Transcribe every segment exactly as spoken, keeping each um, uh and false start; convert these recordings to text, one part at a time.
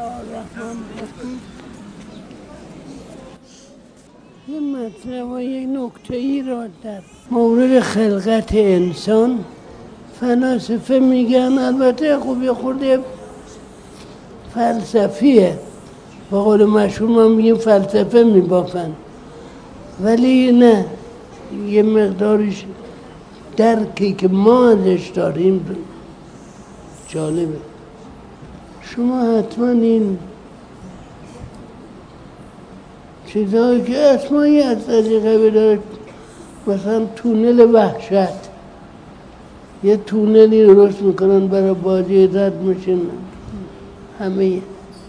الرحمن الرحیم. یه مطلب و یک نکته ای را در مورد خلقت انسان فلاسفه میگن، البته خوب یه خورده فلسفیه، با قول مشهور ما میگیم فلسفه میبافن، ولی نه، یه مقدارش درکی که ما ازش داریم جالبه. شما حتما این چیزهایی که اسمایی از طریقه داره، مثلا تونل وحشت، یه تونلی درست میکنن برای بازی رد میشن همه.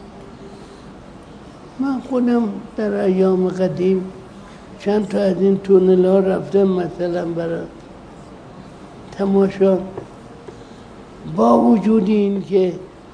من خودم در ایام قدیم چند تا از این تونل ها رفتم، مثلا برای تماشا، با وجود این که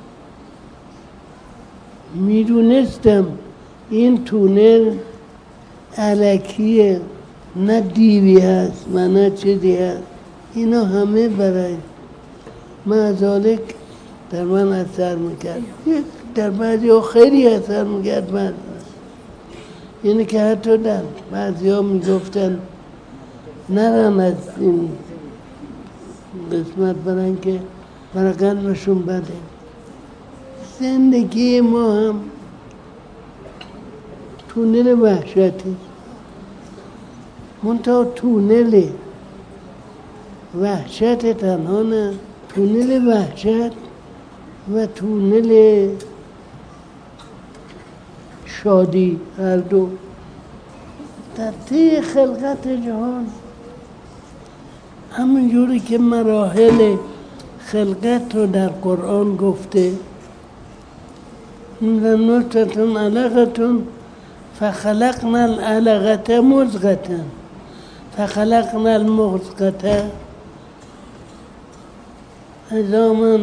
میدونستم این تونل الکیه، نه دیوی هست و نه چیزی هست، اینا همه برای معذالک در من اثر میکرد، در بعضی ها خیلی اثر میکرد من. یعنی که حتی در بعضی ها میگفتن نرن از این قسمت برن که برای قلبشون بده. زندگی ما هم تونل وحشتی، منتها تونل وحشت تنها نه، تونل وحشت و تونل شادی هر دو در طی خلقت جهان. همونجوری که مراحل خلقت رو در قرآن گفته، من نطفة علقة فخلقنا العلقة مضغة فخلقنا المضغة عظاما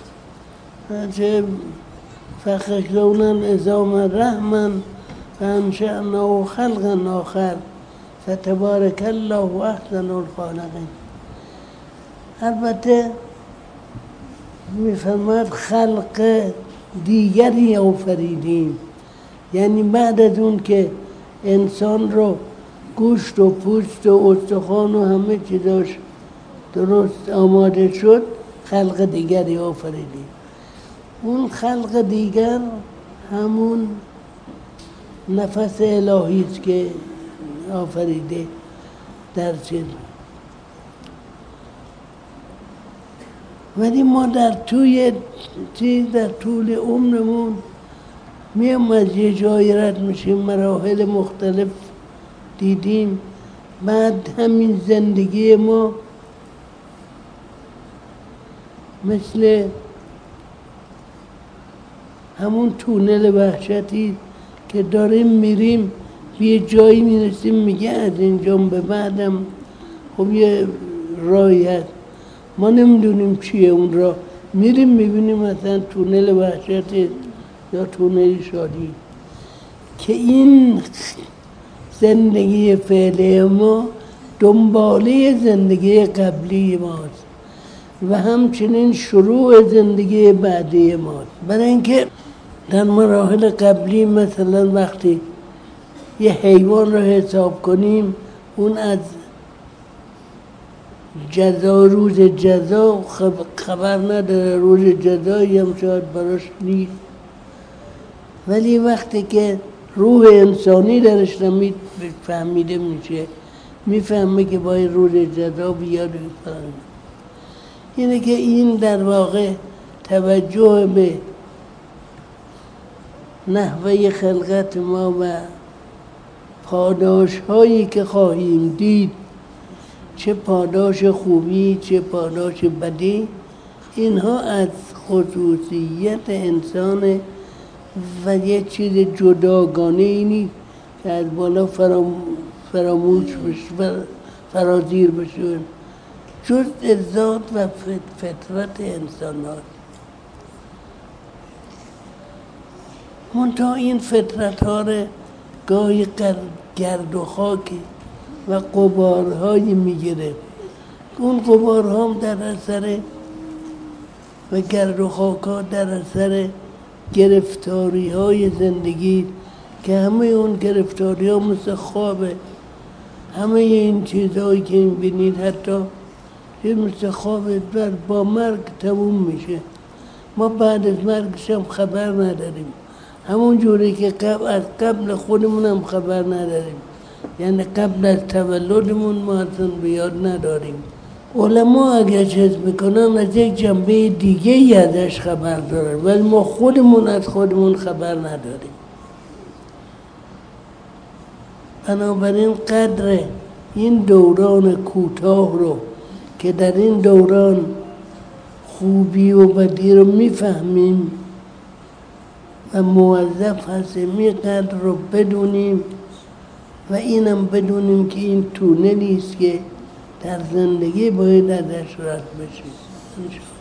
فخلقنا العظام رحما فانشأناه خلقا آخر فتبارک الله احسن الخالقین. البته میفرماید خلق دیگری آفریدیم، یعنی بعد از اون که انسان رو گوشت و پوست و استخوان و همه چیزاش درست آماده شد، خلق دیگری آفریدیم. اون خلق دیگر همون نفس الهی است که آفریده در چیز. ولی ما در توی چیز در طول عمرمون میام از یه جایی رد میشیم، مراحل مختلف دیدیم، بعد همین زندگی ما مثل همون تونل وحشتی که داریم میریم، به یه جایی میرسیم میگه از اینجا به بعدم خب یه راهی هست، ما نمیدونیم چیه اون راه، میریم میبینیم مثلا تونل وحشتی یا تونل شادی. که این زندگی فعلی ما دنباله زندگی قبلی ماست و همچنین شروع زندگی بعدی ماست. برای اینکه در مراحل قبلی مثلا وقتی یه حیوان رو حساب کنیم، اون از جزا روز جزا خبر نداره، روز جزایی هم شاید براش نیست، ولی وقتی که روح انسانی درش نمید فهمیده میشه، میفهمه که باید روز جزا بیاد. اینه که این در واقع توجه به نحوه خلقت ما و پاداش هایی که خواهیم دید، چه پاداش خوبی چه پاداش بدی، اینها از خصوصیت انسان و یه چیز جداگانه اینی که از بالا فراموش بشه، فرازیر بشه، جز ذات و فطرت انسان هاست. منتها این فطرت ها رو گاهی گرد و خاکی و غبارهایی میگیره، اون غبارها هم در اثر و گرد و خاک‌ها در اثر گرفتاری های زندگی که همه اون گرفتاری ها مثل خوابه. همه این چیزهایی که این بینید حتی یه مثل خوابه بر با مرگ تموم میشه. ما بعد از مرگش هم خبر نداریم، همون جوری که قبل از قبل خودمون هم خبر نداریم، یعنی قبل از تولدمون ما اصلا بیاد نداریم. علما اگر چیز میکنن از یک جنبه دیگه ای ازش خبر دارن، ولی ما خودمون از خودمون خبر نداریم. بنابراین قدر این دوران کوتاه رو که در این دوران خوبی و بدی رو میفهمیم و موظف هستیم این قدر رو بدونیم و اینم بدونیم که این تونلی است که در زندگی باید ازش رد بشیم.